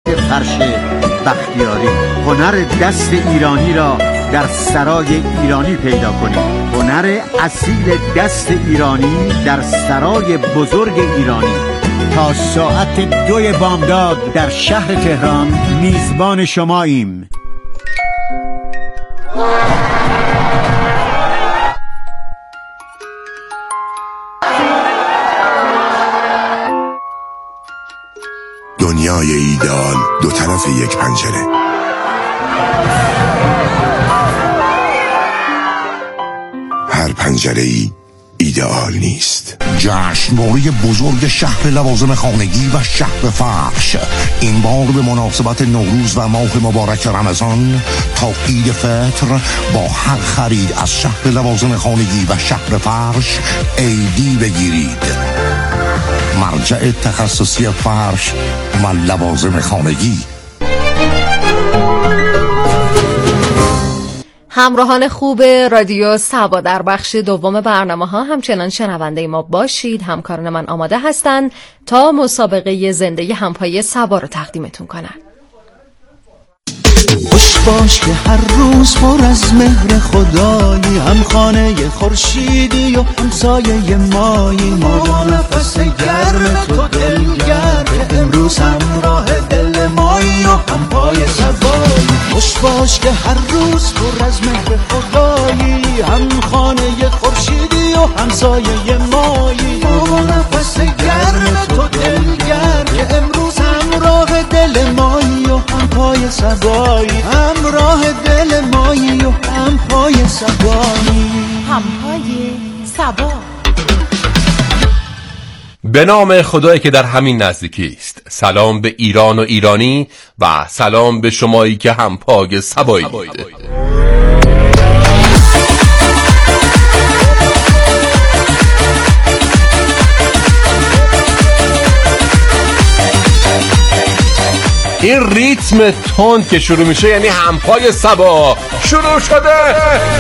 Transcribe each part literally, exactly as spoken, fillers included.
فرش بختیاری. هنر دست ایرانی را در سرای ایرانی پیدا کنید. هنر اصیل دست ایرانی در سرای بزرگ ایرانی. تا ساعت دوی بامداد در شهر تهران میزبان شماییم. دنیای ایدئال دو طرف یک پنجره. هر پنجره ای ایدئال نیست. جشنواره بزرگ شهر لوازم خانگی و شهر فرش این بار به مناسبت نوروز و ماه مبارک رمضان تا عید فطر با هر خرید از شهر لوازم خانگی و شهر فرش ایدی بگیرید. مرجع تخصصی فرش و لوازم خانگی. همراهان خوب رادیو سبا، در بخش دوم برنامه ها همچنان شنونده ما باشید. همکاران من آماده هستند تا مسابقه زنده همپای سبا رو تقدیمتون کنن. خوش باش که هر روز پر از مهر خدایی، هم خانه خورشیدی و همسایه مایی. ما نفس گرم تو دلگر که امروز همراه دل مایی و هم پای سبایی. خوش باش که هر روز پر از مهر خدایی، هم خانه خورشیدی و همسایه مایی. ما نفس گرم تو دلگر که امروز همراه دل مایی و هم پای سبایی. همراه دل مایی و هم پای سبایی. هم پای سبا. به نام خدایی که در همین نزدیکی است. سلام به ایران و ایرانی و سلام به شمایی که هم پای سبایی. این ریتم تند که شروع میشه یعنی همپای سبا شروع شده.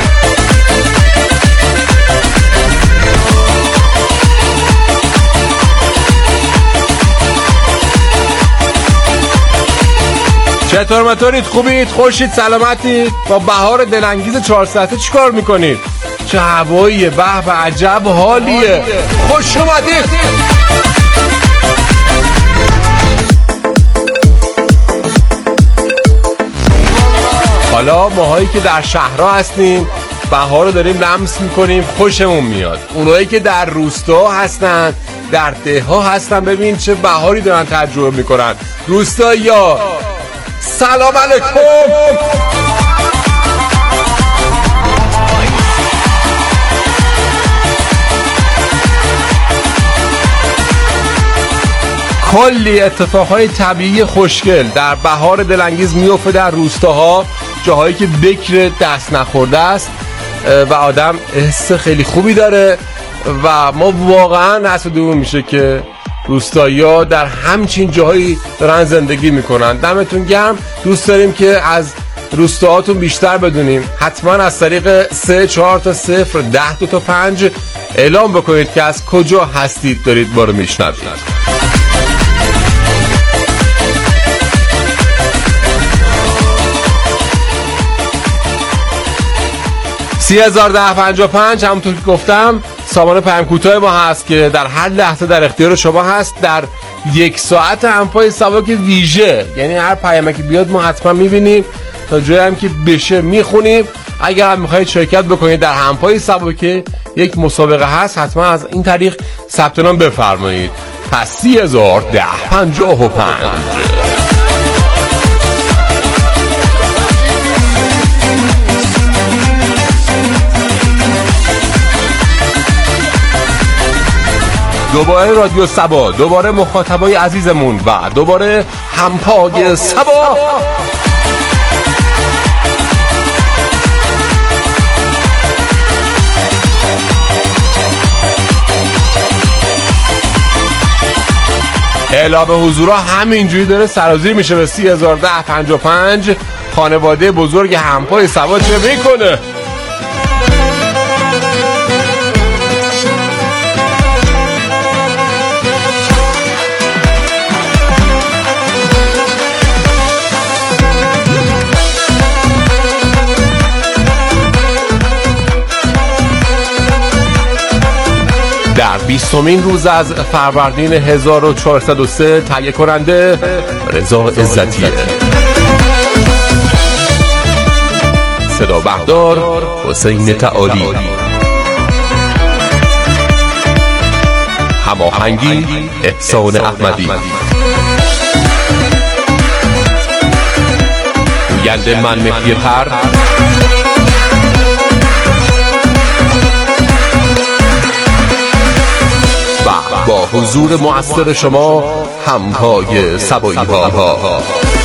چطور مطورید؟ خوبید؟ خوشید؟ سلامتید؟ با بهار دلانگیز چهار ساعته چیکار میکنید؟ چه هواییه، به به عجب حالیه. خوش اومدید. حالا ماهایی که در شهرها هستیم بهار رو داریم لمس میکنیم، خوشمون میاد. اونایی که در روستا هستن، در ده ها هستن، ببین چه بهاری دارن تجربه میکنن. روستایی‌ها سلام علیکم. کلی اتفاقهای طبیعی خوشگل در بهار دلانگیز میفته در روستاها، جاهایی که بکر دست نخورده است و آدم حس خیلی خوبی داره و ما واقعا حسودمون میشه که روستایی‌ها در همچین جاهایی دارن زندگی میکنن. دمتون گرم. دوست داریم که از روستاهاتون بیشتر بدونیم. حتما از طریق سه چهار تا صفر ده دو تا پنج اعلام بکنید که از کجا هستید دارید ما رو میشنوید. سی هزار ده پنجاه و پنج همونطور که گفتم سامان پیام کوتاه ما هست که در هر لحظه در اختیار شما هست. در یک ساعت همپای سبا که ویژه، یعنی هر پیامی که بیاد ما حتما میبینیم، تا جایی هم که بشه میخونیم. اگر هم میخواید شرکت بکنید در همپای سبا که یک مسابقه هست، حتما از این طریق ثبت نام بفرمایید. پس سی هزار ده پنجاه و پنج. دوباره رادیو سبا، دوباره مخاطبای عزیزمون و دوباره همپای سبا. اعلام حضورها همینجوری داره سرازیر میشه به سی هزار ده پنجاه و پنج. خانواده بزرگ همپای سبا چه میکنه؟ بیستمین روز از فروردین هزار و چهارصد و سه. تهیه کننده رضا عزتیه، صدا بردار حسین تعالی، هماهنگی احسان احمدی، گوینده من مهدی پر، و با حضور مؤثر شما همهای سبایی ها.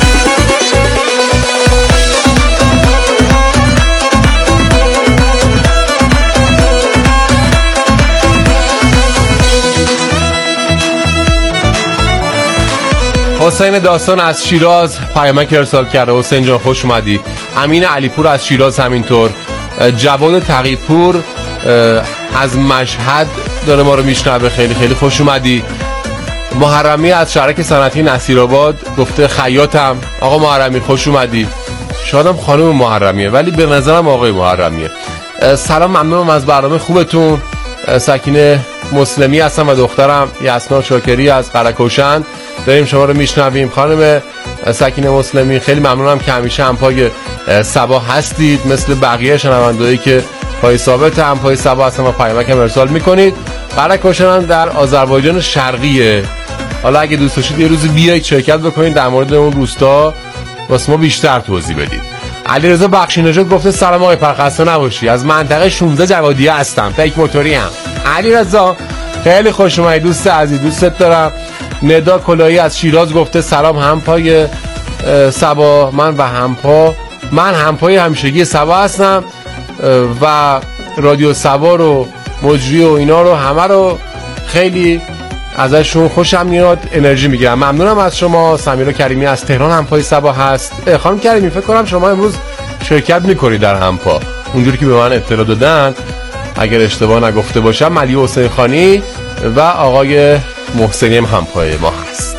حسین داستان از شیراز پیامک ارسال کرده. حسین جان خوش اومدی. امین علیپور از شیراز همینطور. جواد تقی‌پور از مشهد داره ما رو میشنوه، خیلی خیلی خوش اومدی. محرمی از شهرک صنعتی نصیرآباد گفته خیاطم. آقا محرمی خوش اومدی. شادم خانم محرمیه ولی به نظرم آقای محرمیه. سلام، ممنونم از برنامه خوبتون. سکینه مسلمی هستم و دخترم یسنا شاکری از قره‌کوشن داریم شما رو میشنویم. خانم سکینه مسلمی خیلی ممنونم که همیشه همپای سبا هستید، مثل بقیه شنوندهایی که پای ثابت همپای سبا هستن و پیامک هم ارسال میکنید. قره‌کوشن در آذربایجان شرقیه. حالا اگه دوست داشتید یه روز بیایید شرکت بکنید در مورد اون روستا واسه ما بیشتر توضیح بدید. علیرضا بخشینژاد گفته سلام آقای پر، خسته نباشی. از منطقه شانزده جوادیه هستم، فیک موتوری هم. علیرضا خیلی خوش اومدی دوست عزیز، دوستت دارم. ندا کلاهی از شیراز گفته سلام همپای سبا، من و همپا من همپای همیشگی سبا هستم و رادیو سبا رو مجری و اینا رو همه رو خیلی ازشون خوشم میاد، انرژی میگیرم. ممنونم از شما. سمیرا کریمی از تهران همپای سبا هست. خانم کریمی فکر کنم شما امروز شرکت میکنید در همپا، اونجوری که به من اطلاع دادن اگر اشتباه نگفته باشم. ملی حسین خانی و آقای محسنی هم همپای ما هست.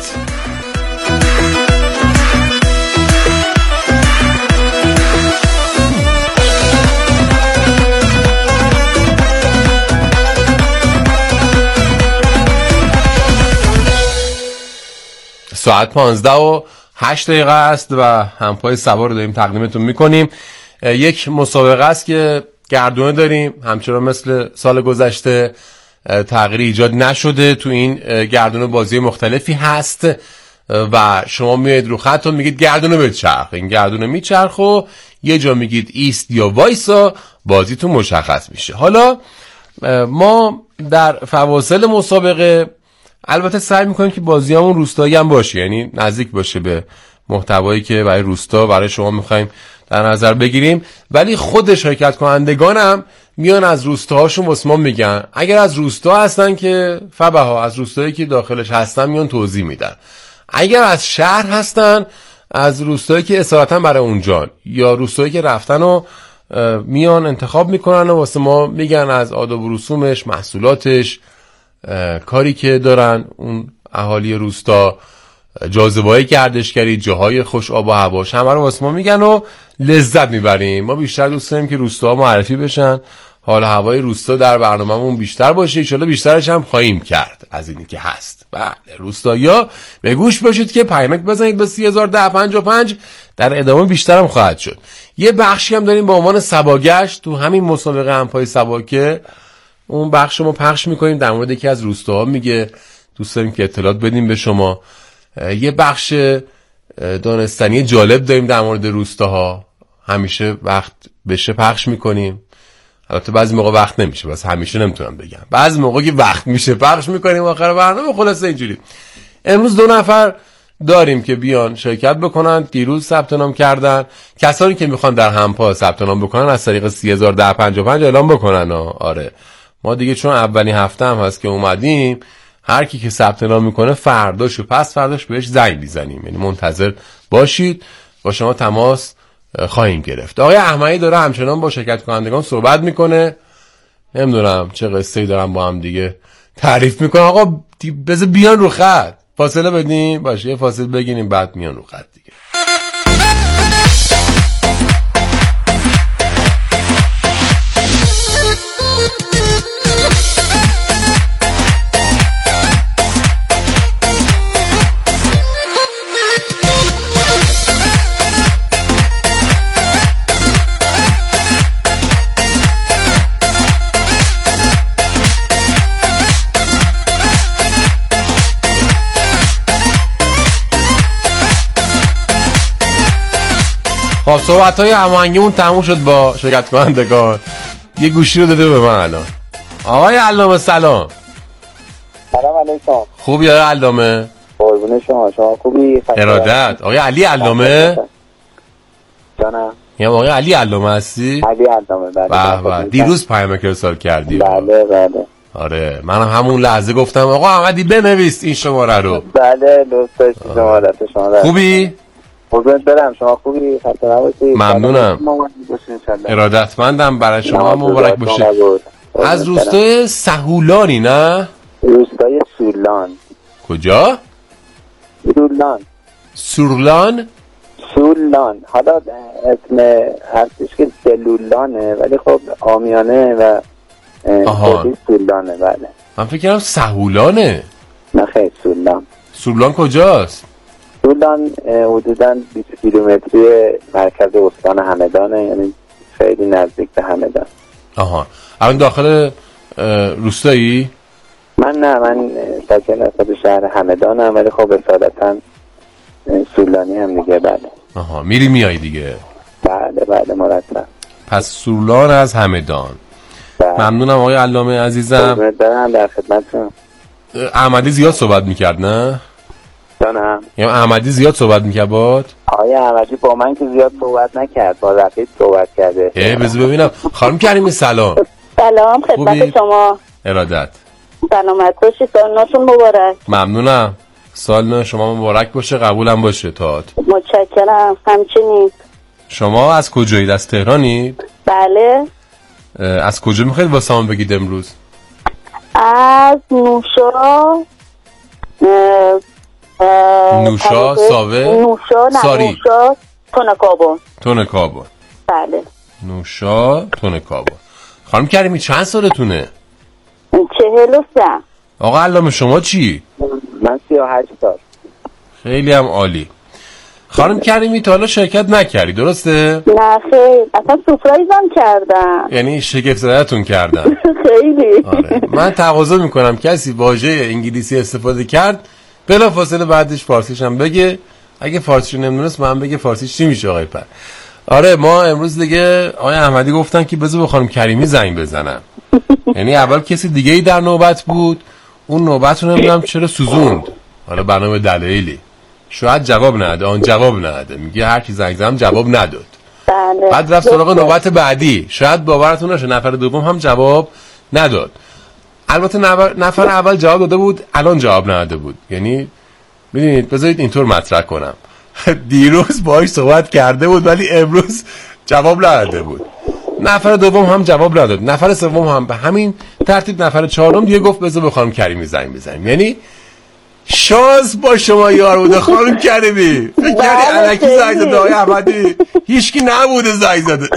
ساعت پانزده و هشت دقیقه است و همپای سبا رو داریم تقدیمتون میکنیم. یک مسابقه است که گردونه داریم، همچنان مثل سال گذشته تغییری ایجاد نشده. تو این گردونه بازی مختلفی هست و شما میاد رو خط و میگید گردونه بچرخ، این گردونه میچرخ و یه جا میگید ایست یا وایسا، بازیتون مشخص میشه. حالا ما در فواصل مسابقه البته سعی میکنیم که بازیامون روستایی هم باشه، یعنی نزدیک باشه به محتوایی که برای روستا برای شما میخوایم در نظر بگیریم، ولی خود شرکت کنندگانم میان از روستاهاشون واسه ما میگن. اگر از روستا هستن که فبها، از روستایی که داخلش هستن میان توضیح میدن. اگر از شهر هستن، از روستایی که اصالتا برای اونجان یا روستایی که رفتن و میان انتخاب میکنن و واسه ما میگن از آداب و رسومش، محصولاتش، کاری که دارن اون اهالی روستا، جاذبه‌های گردشگری، جاهای خوش آب و هواش، همه رو واسه ما میگن و لذت میبریم. ما بیشتر دوست داریم که روستاها معرفی بشن، حال هوای روستا در برنامه‌مون بیشتر باشه، ان شاءالله بیشترش هم خواهیم کرد از اینی که هست. بله روستایا به گوش باشید که پیامک بزنید به سی هزار و ده پنجاه و پنج، در ادامه بیشتر هم خواهد شد. یه بخشی هم داریم با عنوان سباگشت تو همین مسابقه همپای سبا که اون بخش ما پخش میکنیم در مورد یکی از روستاها میگه، دوست داریم که اطلاعات بدیم به شما. یه بخش دانستنی جالب داریم در مورد روستاها، همیشه وقت بشه پخش میکنیم. البته بعضی موقع وقت نمیشه، بس همیشه نمیتونم بگم، بعضی موقع که وقت میشه پخش میکنیم آخر برنامه. خلاصه اینجوری امروز دو نفر داریم که بیان شرکت بکنن، دیروز ثبت نام کردن. کسانی که میخوان در همپا ثبت نام بکنن از طریق سی هزار و ده پنجاه و پنج اعلام بکنن. آره ما دیگه چون اولین هفته هم هست که اومدیم، هر کی که ثبت نام میکنه فرداش و پس فرداش بهش زنگ میزنیم، یعنی منتظر باشید، با شما تماس خواهیم گرفت. آقای احمدی داره همچنان با شرکت کنندگان صحبت میکنه، نمیدونم چه قصه‌ای دارن با هم دیگه تعریف میکنن. آقا بذار بیان رو خط، فاصله بدیم باشه، یه فاصله بگیریم بعد میان رو خط دیگه. خب صحبت های هماهنگیمون تموم شد با شرکت کنندگان. یه گوشی رو داده به من الان. آقای علامه سلام. سلام علیکم. خوبی آقای علامه؟ قربون شما. شما خوبی؟ ارادت. آقای علی علامه؟ جانم. یا آقای علی علامه هستی؟ علی علامه. بله. به به. دیروز پیامک ارسال کردی. بله بله. آره منم همون لحظه گفتم آقا احمدی بنویس این شماره رو. بله دوست داشتی شماره شما. خوبی؟ قربونت برم. شما خوبی؟ خسته نباشی. ممنونم. ارادتمندم. برای شما مبارک باشه. از روستای سهولانی نه؟ روستای سولان. کجا؟ سولان. سورلان؟ سولان. حالا اسم هستش که سلولانه ولی خب آمیانه و خودی سولانه. بله من فکر کردم سهولانه. نه خیلی سولان. سولان کجاست؟ سولان حدوداً بیست کیلومتری مرکز استان همدانه، یعنی خیلی نزدیک به همدان. آها. الان داخل روستایی؟ من نه، من ساکن اصلا شهر همدانم ولی خب اصالتا سولانی هم دیگه. بله. آها میری میای دیگه. بله بله مرتب. پس سولان از همدان. بله. ممنونم آقای علامه عزیزم. دارم در خدمتتون. احمدی زیاد صحبت میکرد نه؟ جانم. یعنی احمدی زیاد صحبت میکرد باد؟ آقای احمدی با من که زیاد صحبت نکرد، با رفیق صحبت کرده. اه بذار ببینم. خانم کریمی سلام. سلام خدمت شما. ارادت. سلامت باشید. سال نوتون مبارک. ممنونم. سال نو شما مبارک باشه. قبولم باشه تات. متشکرم. همچنین. شما از کجایید؟ از تهرانید؟ بله. از کجا میخواید واسه من بگید امروز؟ از نوشا. نوشا ساوه نوشا نه ساری. نوشا تونکابون. تونکابون. بله. نوشا تونکابون. خانم کریمی چند سالتونه؟ چهل و سه. آقا علامه شما چی؟ من سی و هشت سال. خیلی هم عالی. خانم کریمی تا حالا شرکت نکردی درسته؟ نه خیلی، اصلا سورپرایزم کردن. یعنی شگفت زده‌تون کردن. خیلی. آره. من تقاضا میکنم کسی واژه انگلیسی استفاده کرد بلا فاصله بعدش فارسیش هم بگه. اگه فارسیش نمیدونست من بگه فارسیش چی میشه آقای پر. آره ما امروز دیگه آقای احمدی گفتن که بذار به خانم کریمی زنگ بزنم. یعنی اول کسی دیگه ای در نوبت بود، اون نوبت رو نمیدونم چرا سوزوند. حالا برنامه دلایلی شاید جواب نده، آن جواب نده، میگه هر کی زنگ زدم جواب نداد. بله. بعد رفت سراغ نوبت بعدی، شاید باورتون نشه نفر دوم هم جواب نداد. البته نفر اول جواب داده بود، الان جواب نداده بود. یعنی میدونید بذارید اینطور مطرح کنم، دیروز باهاش صحبت کرده بود ولی امروز جواب نداده بود. نفر دوم هم جواب نداد، نفر سوم هم به همین ترتیب، نفر چهارم دیگه گفت بذار به خانم کریمی زنگ بزنیم. یعنی شانس با شما یار بوده خانم کریمی. فکر کردی الکی زنگ زده آقای احمدی؟ هیچکی نبوده زنگ زده.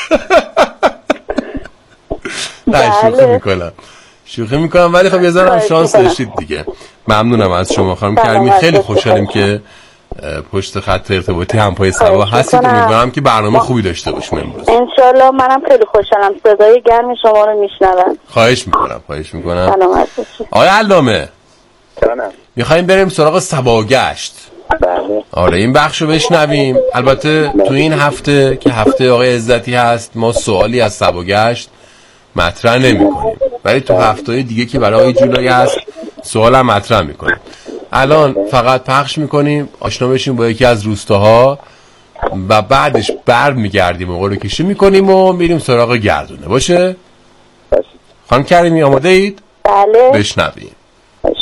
نه شوخی میکنم شوخی میکنم ولی خب یه ذره شانس داشتید دیگه. ممنونم از شما خانم کریمی. خیلی خوشحالیم که پشت خط ارتباطی همپای سبا هستید. امیدوارم که برنامه خوبی داشته باشیم امروز. انشالله. منم خیلی خوشحالم صدای گرم شما رو میشنوم. خواهش میکنم خواهش میکنم. سلامت باشید. آقای علامه جانم. میخوایم بریم سراغ سباگشت. بله. آره این بخش رو بشنویم. البته تو این هفته که هفته آقای عزتی هست ما سوالی از سباگشت مطرح نمی کنیم، ولی تو هفته دیگه که برای جولای هست سوال هم مطرح میکنیم. الان فقط پخش میکنیم آشنا بشیم با یکی از روستاها و بعدش بر میگردیم و قرعه کشی میکنیم و میریم سراغ گردونه. باشه؟ باشه. خانم کریمی آماده اید؟ بله. بشنویم. باشه.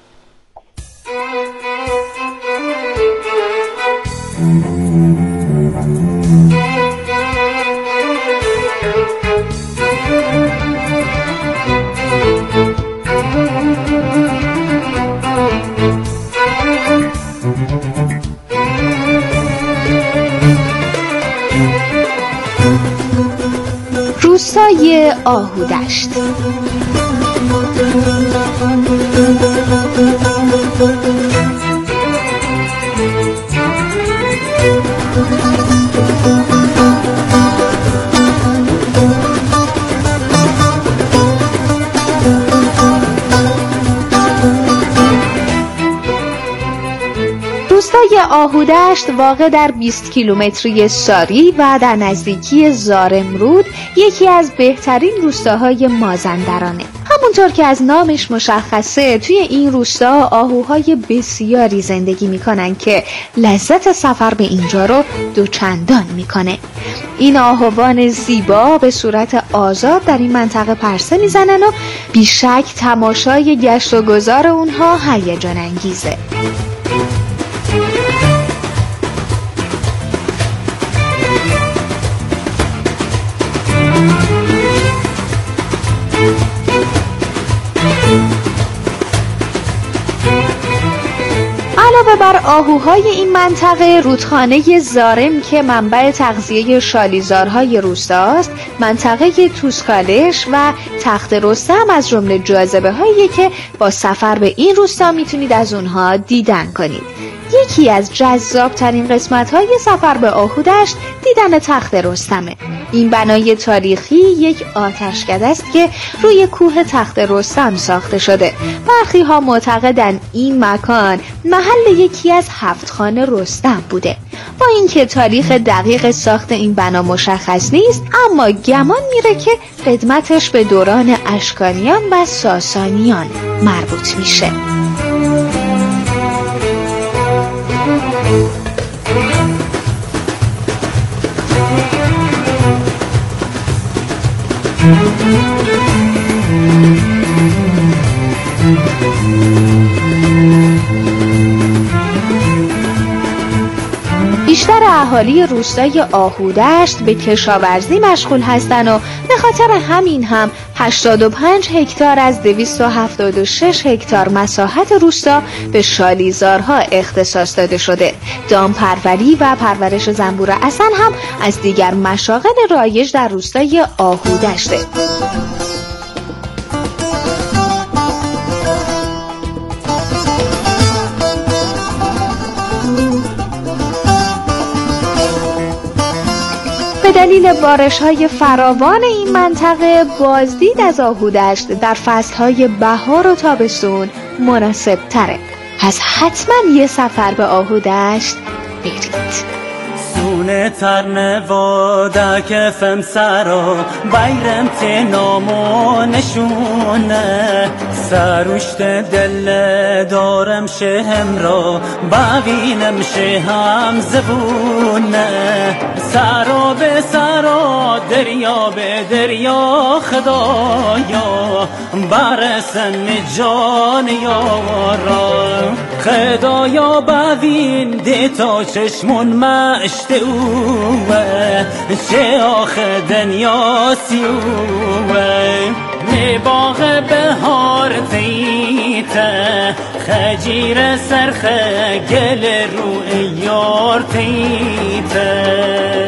روستای آهودشت. روستای آهودشت واقع در بیست کیلومتری ساری و در نزدیکی زارمرود یکی از بهترین روستاهای مازندرانه. همونطور که از نامش مشخصه توی این روستا آهوهای بسیاری زندگی میکنن که لذت سفر به اینجا رو دوچندان میکنه. این آهوان زیبا به صورت آزاد در این منطقه پرسه میزنن و بیشک تماشای گشت و گذار اونها هیجان انگیزه. علاوه بر آهوهای این منطقه، رودخانه زارم که منبع تغذیه شالیزارهای روستاست، منطقه توسکالش و تخت رستم از جمله جاذبه هایی که با سفر به این روستا میتونید از اونها دیدن کنید. یکی از جذاب ترین قسمت های سفر به آهودشت دیدن تخت رستمه. این بنای تاریخی یک آتشکده است که روی کوه تخت رستم ساخته شده. برخی ها معتقدن این مکان محل یکی از هفت خان رستم بوده. با اینکه تاریخ دقیق ساخت این بنا مشخص نیست، اما گمان میره که قدمتش به دوران اشکانیان و ساسانیان مربوط میشه. بیشتر اهالی روستای آهودشت به کشاورزی مشغول هستند و به خاطر همین هم هشتاد و پنج هکتار از دویست و هفتاد و شش هکتار مساحت روستا به شالیزارها اختصاص داده شده. دامپروری و پرورش زنبور عسل هم از دیگر مشاغل رایج در روستای آهودشته. به دلیل بارش‌های فراوان این منطقه، بازدید از آهودشت در فصل‌های بهار و تابستون مناسب تره. پس حتما یه سفر به آهودشت برید. سونه ترنواده کفم سرا بیرم تنامو نشونه سروشت دل دارم شهم را ببینم شهم زبونه سرا به سرا دریا به دریا خدایا برسن جان یارا خدایا ببین دیتا چشمون مشت اوه چه آخه دنیا سیوه می باغ بهار تیته خجیر سرخه گل رو یار تیته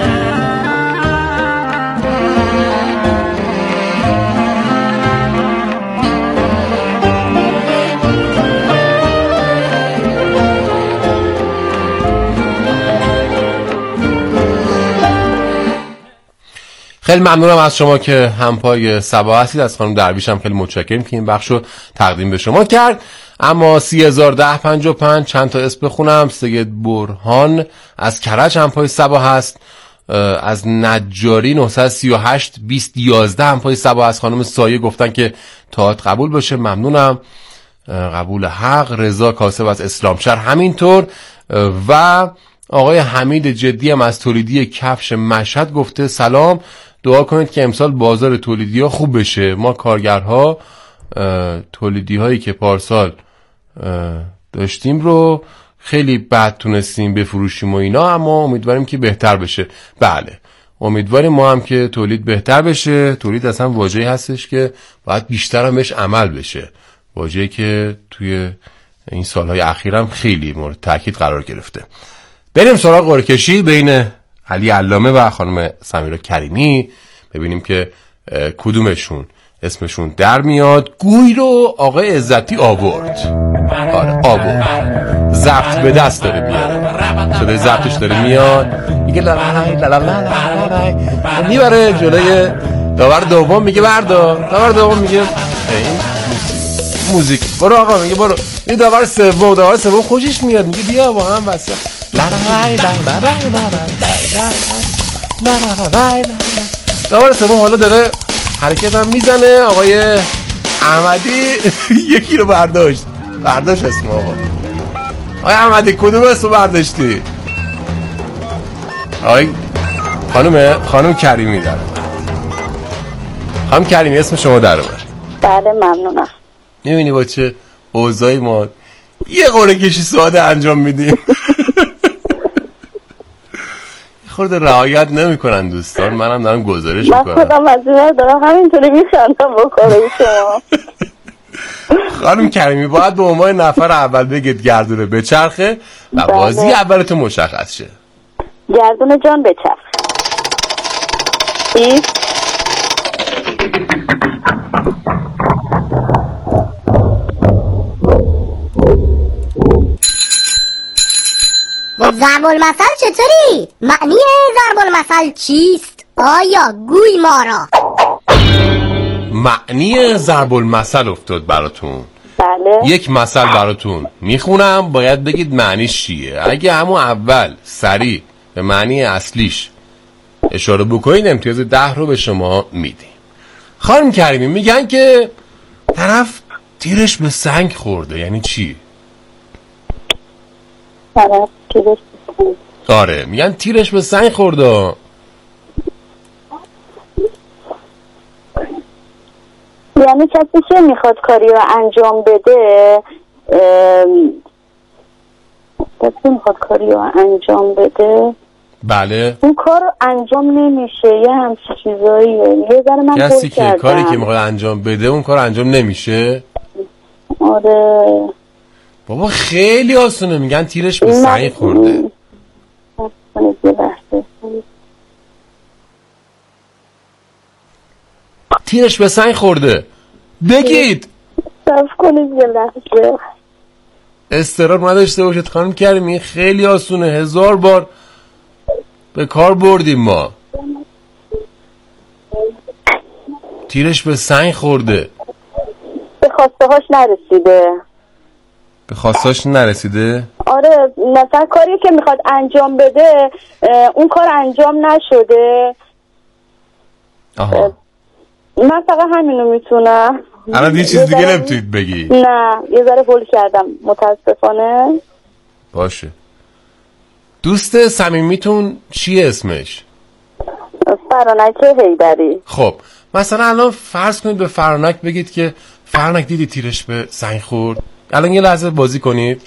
خیلی ممنونم از شما که همپای سبا هستید. از خانم درویش هم خیلی متشکرم که این بخش رو تقدیم به شما کرد. اما سی هزار ده پنجاه و پنج چند تا اسم بخونم. سید برهان از کرج همپای سبا هست. از نجاری نهصد و سی و هشت بیست یازده همپای سبا هست. خانم سایه گفتن که تاعت قبول بشه. ممنونم. قبول حق. رضا کاسب از اسلامشهر همینطور. و آقای حمید جدی هم از تولیدی کفش مشهد گفته سلام، دعا کنید که امسال بازار تولیدی ها خوب بشه. ما کارگرها تولیدی هایی که پارسال داشتیم رو خیلی بد تونستیم بفروشیم و اینا، اما امیدواریم که بهتر بشه. بله امیدواریم ما هم که تولید بهتر بشه. تولید اصلا واژه‌ای هستش که باید بیشتر هم بهش عمل بشه، واژه‌ای که توی این سالهای اخیرم خیلی مورد تاکید قرار گرفته. بریم سراغ قرعه کشی بین علی علامه و خانم سمیرا کریمی، ببینیم که کدومشون اسمشون در میاد. گوی رو آقای عزتی آورد. آره آورد، ضبط به دست داره میاره، صدای ضبطش داره میاد، میگه لالای لالای میبره جلوی داور دوم، میگه بردار. داور دوم میگه این موزیک برو آقا، میگه برو. این داور سوم داور سوم خوشش میاد، میگه بیا با هم واسه داور سوم حالا داره حرکت هم میزنه. آقای احمدی یکی رو برداشت. برداشت اسم آقا. آقای احمدی کدوم اسم برداشتی؟ آقای خانم خانم کریمی داره. خانم کریمی اسم شما در اومد. بله ممنونم. میبینی با چه اوضاعی ما یه قرعه کشی ساده انجام میدیم. خورده رعایت نمیکنن دوستان. منم دارم گزارش میکنم. من خودم مجبور دارم همینطوری میخندم با کارای شما. خانم کریمی باید به عنوان نفر اول بگید گردونه بچرخه و بازی اولتون مشخص شه. گردونه جان بچرخ. ای ضرب المثل چطوری؟ معنی ضرب المثل چیست؟ آیا گوی ما را؟ معنی ضرب المثل افتاد براتون. بله. یک مثل براتون میخونم باید بگید معنیش چیه. اگه همون اول سریع به معنی اصلیش اشاره بکنید امتیاز ده رو به شما میدیم. خانم کریمی میگن که طرف تیرش به سنگ خورده. یعنی چی؟ طرف تیرش آره میگن تیرش به سنگ خورده. یعنی کسی که میخواد کاری رو انجام بده کسی میخواد کاری رو انجام بده بله اون کار انجام نمیشه. یه همچی چیزاییه. یه ذره من کسی که کاری که میخواد انجام بده اون کار انجام نمیشه. آره بابا خیلی آسونه. میگن تیرش به سنگ خورده. تیرش به سنگ خورده. بگید. صرف کنید یه لحظه. استرار نداشته باشید خانم کریمی. خیلی آسونه. هزار بار به کار بردیم ما. تیرش به سنگ خورده. به خواسته هاش نرسیده. به خواستاش نرسیده؟ آره مثلا کاری که میخواد انجام بده اون کار انجام نشده. آها من فقط همینو میتونم. الان یه چیز دیگه نمیتونید بگی؟ نه یه ذره بول کردم متاسفانه. باشه. دوست صمیمیتون چیه اسمش؟ فرانک حیدری. خب مثلا الان فرض کنید به فرانک بگید که فرانک دیدی تیرش به سنگ خورد. الان یه لحظه بازی کنید.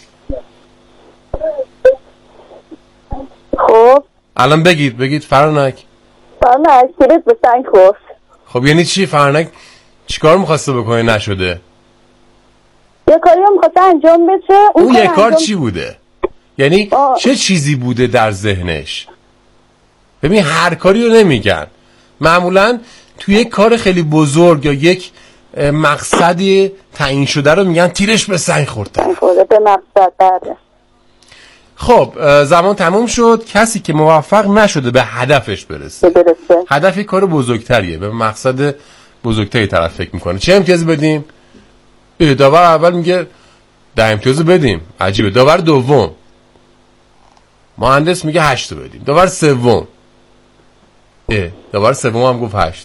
خب الان بگید بگید فرانک فرانک تیرش به سنگ خورد. خب یعنی چی؟ فرانک چیکار میخواسته بکنه نشده؟ یه کاری هم میخواسته انجام بشه. اون, اون یه کار انجام... چی بوده؟ یعنی آه. چه چیزی بوده در ذهنش؟ ببین هر کاری رو نمیگن. معمولا توی یک کار خیلی بزرگ یا یک مقصدی تعیین شده رو میگن تیرش به سنگ خورده. به مقصد بره. خب زمان تموم شد. کسی که موفق نشده به هدفش برسه. برسه. هدفی کار بزرگتریه. به مقصد بزرگتری طرف فکر میکنه. چه امتیازی بدیم؟ داور اول میگه ده امتیاز بدیم. عجیبه. داور دوم مهندس میگه هشت بدیم. داور سوم اه داور سوم هم گفت هشت.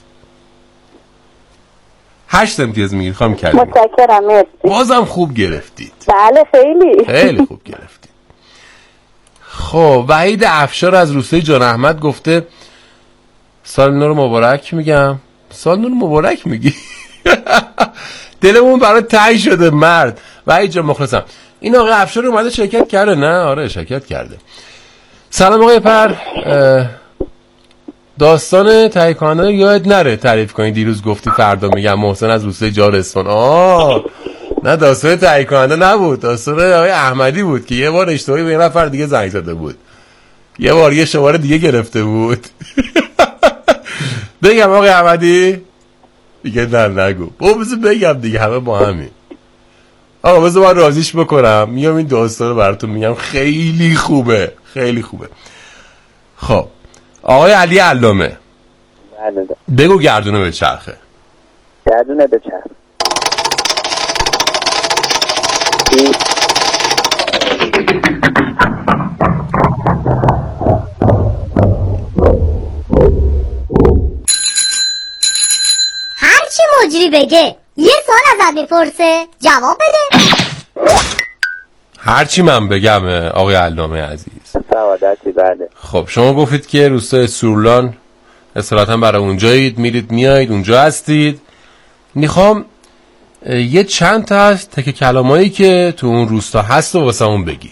هشت امتیاز میگیر خانم کریمی. متشکرم. مرسی. بازم خوب گرفتید. بله خیلی خیلی خوب گرفتید. خب وحید افشار از روستای جان احمد گفته سال نو رو مبارک میگم. سال نو رو مبارک میگی؟ دلمون برای تنگ شده مرد. وحید جان مخلصم. این آقای افشار اومده شرکت کرده؟ نه آره شرکت کرده. سلام آقای پر. داستان تهیه کننده یاد نره تعریف کنی. دیروز گفتی فردا میگم. محسن از روستای جار اصفهان. آه نه داستان تهیه کننده نبود. داستان آقای احمدی بود که یه بار اشتباهی به یه نفر دیگه زنگ زده بود. یه بار یه شماره دیگه گرفته بود. بگم آقای احمدی؟ دیگه نه نگو. بابا بذار بگم دیگه همه با همین. آقا بذار من راضیش بکنم. میگم این داستان رو براتون میگم. خیلی خوبه. خیلی خوبه. خب آقای علی علامه بگو گردونه به چرخه. گردونه به چرخه. چی بگه؟ یه سوال ازت میپرسه جواب بده. هرچی من بگم آقای علامه عزیز. سعادتی. بله. خب شما گفتید که روستای سورلان اصالتا برای اونجایید، میرید میایید اونجا هستید. میخوام یه چند تا از تک کلامایی که تو اون روستا هست و واسه اون بگی.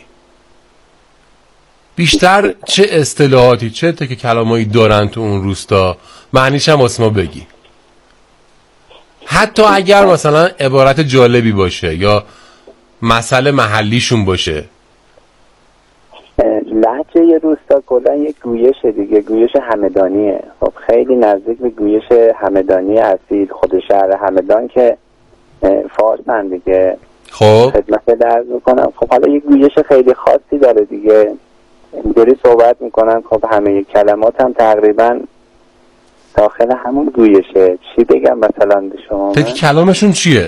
بیشتر چه اصطلاحاتی چه تک کلامایی دارن تو اون روستا، معنیش هم واسه ما بگی. حتی اگر مثلا عبارت جالبی باشه یا مسئله محلیشون باشه. لهجه یه روستا کلا یک گویشه دیگه، گویش همدانیه. خب خیلی نزدیک به گویش همدانی اصیل خود شهر همدان که فارسن دیگه. خب خدمت درز میکنم. خب حالا یک گویش خیلی خاصی داره دیگه، اینجوری صحبت میکنن. خب همه کلمات هم تقریبا داخل همون گویشه. چی بگم مثلا به شما؟ تک کلامشون چیه؟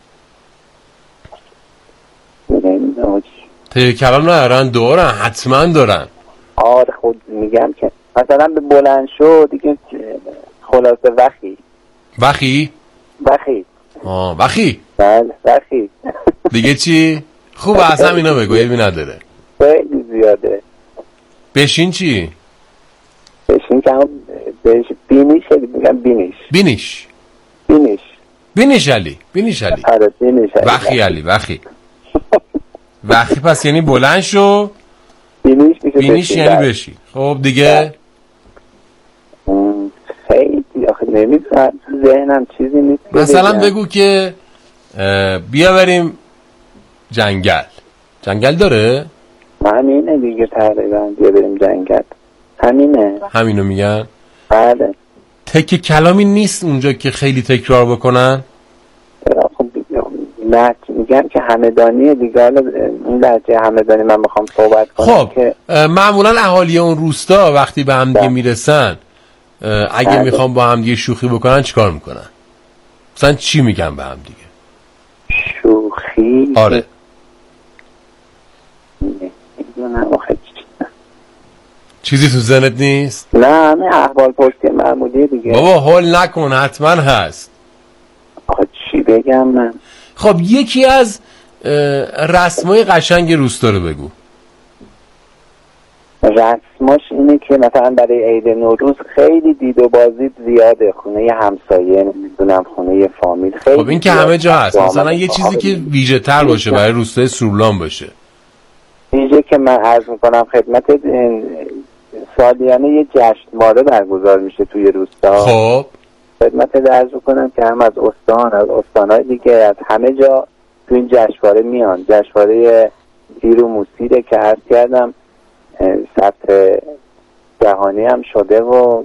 تک کلام ندارن؟ دارن، حتما دارن. آره خود میگم که مثلا به بلند شو دیگه خلاصه وخی. وخی؟ وخی. آه وخی؟ بله وخی. دیگه چی؟ خوب اصلا اینا بگو، یه بی نداره. خیلی زیاده. بشین چی؟ بشین که هم بش... بینیش خیلی میگم بینیش. بینیش بینیش بینیش علی بینیش علی آره بینیش علی. وخی علی وخی وخی پس یعنی بلند شو. بینیش میشه بینیش یعنی بشین. خب دیگه خیلی آخه نمیدونم ذهنم چیزی نیست. مثلا بگو که بیا بریم جنگل. جنگل داره؟ همینه دیگه تقریبا، بیا بریم جنگل. همینه. همینو میگن؟ بله. تک کلامی نیست اونجا که خیلی تکرار بکنن؟ خب نه میگم که همدانیه دیگه. اون لهجه همدانی من میخوام صحبت کنم. خب که معمولا اهالی اون روستا وقتی به هم دیگه میرسن اگه بله. میخوام با هم دیگه شوخی بکنن چیکار میکنن؟ مثلا چی میگن به هم دیگه؟ شوخی؟ آره. چیزی تو ذهنت نیست؟ نه همه احوال پرسی معمولی دیگه. بابا هول نکن، حتما هست. آخه چی بگم من؟ خب یکی از رسمای قشنگ روستا رو بگو. رسماش اینه که مثلا برای عید نوروز خیلی دید و بازدید زیاده. خونه همسایه، نمیدونم خونه فامیل خیلی. خب این که همه جا هست. مثلا یه چیزی که ویژه تر باشه برای روستای سورلان باشه. ویژه که من عرض میکنم خدمت سالیانه یه جشنواره برگزار میشه توی روستا. خب خدمت عرض میکنم که هم از استان از استانهای دیگه از همه جا تو این جشنواره میان. جشنواره تیر و موسیقی که عرض کردم ثبت جهانی هم شده و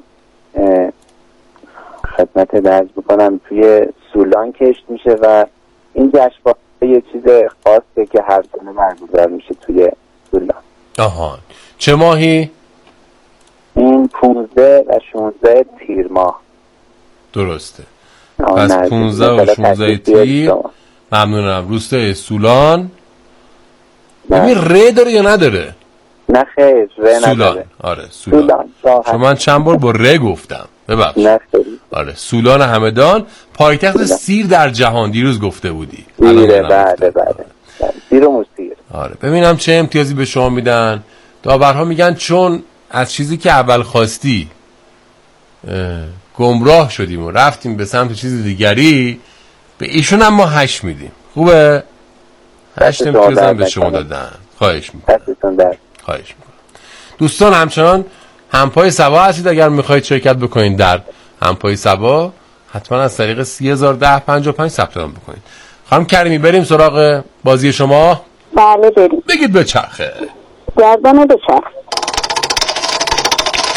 خدمت عرض میکنم توی سولان کشت میشه و این جشنواره یه چیز خاصه که هر سال برگزار میشه توی سولان. آها. چه ماهی؟ این پونزده و شونزده تیر ماه. درسته. پس پونزده و شونزده تیر. ممنونم. روستای سولان. ببین ر داره یا نداره؟ نه خیر ر نداره. سولان. آره سولان. سولان. چون من چند بار با ر گفتم. ببخش. نه خیر. آره سولان همدان، پایتخت سیر در جهان. دیروز گفته بودی. سیره بعد بعد. سیر و موسیر. آره ببینم چه امتیازی به شما میدن. داورها میگن چون از چیزی که اول خواستی گمراه شدیم و رفتیم به سمت چیز دیگری، به ایشون هم ما هشت میدیم. خوبه؟ هشت امتیازم به شما دادن. خواهش میکنم. خواهش میکنم. دوستان همچنان همپای سبا هستید. اگر میخواید شرکت بکنید در همپای سبا حتما از طریق سی هزار ده پنجاه و پنج ثبت نام بکنید. خانم کریمی بریم سراغ بازی شما. بله بریم. بگید به چرخه. گردن به چرخ.